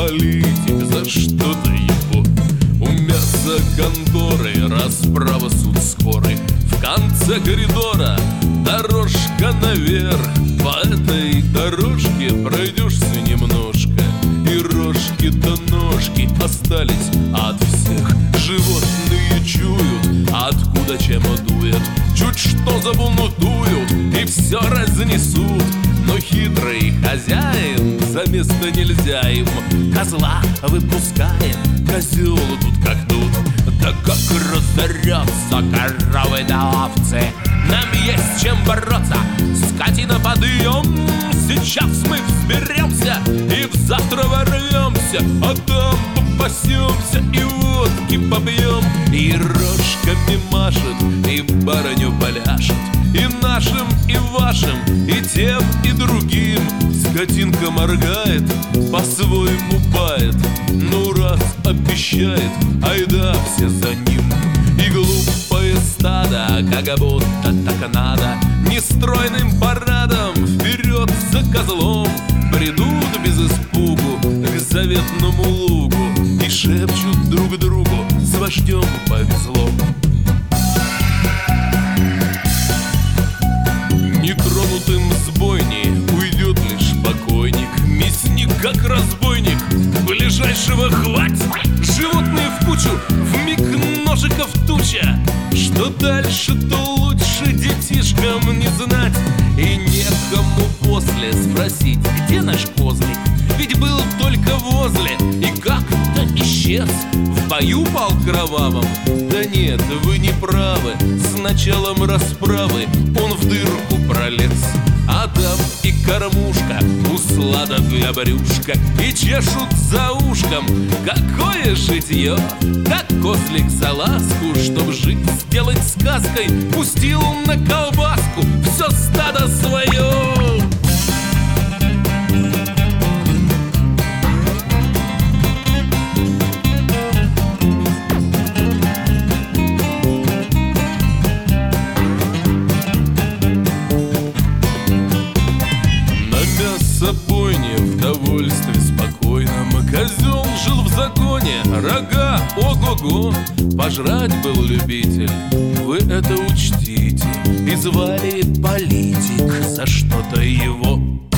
политик за что-то его. У мясоконторы расправа, суд скорый. В конце коридора дорожка наверх. По этой дорожке пройдешься немножко, и рожки-то ножки остались от всех. Животные чуют, откуда чем дует. Чуть что забунтуют и все разнесут. Но хитрый хозяин, за место нельзя им. Козла выпускаем, козел тут как тут. Да как разорятся коровы да овцы, нам есть чем бороться, скотина, подъем. Сейчас мы взберемся и завтра ворвемся, а там попасемся и водки побьем. И рожками машет, и барыню поляшет, и нашим, и вашим, и тем, и другим. Скотинка моргает, по-своему бает, ну раз обещает, айда все за ним. И глупое стадо, как будто так надо, нестройным парадом вперед за козлом бредут без испугу к заветному лугу и шепчут друг другу: с вождем повезло. Нетронутым с бойни уйдет лишь покойник. Мясник, как разбойник, ближайшего хвать. Животные в кучу, вмиг ножиков туча. Что дальше, то лучше детишкам не знать. И некому после спросить, где наш козлик, ведь был только возле и как-то исчез. В бою пал кровавым? Да нет, вы не правы. С началом расправы он в дырку пролез. А там и кормушка, услада для брюшка, и чешут за ушком. Какое житье! Как козлик за ласку, чтоб жить, сделать сказкой, пустил на колбаску все стадо свое. Бойне в довольстве спокойном козел жил в законе, рога ого-го. Пожрать был любитель, вы это учтите, и звали политик за что-то его.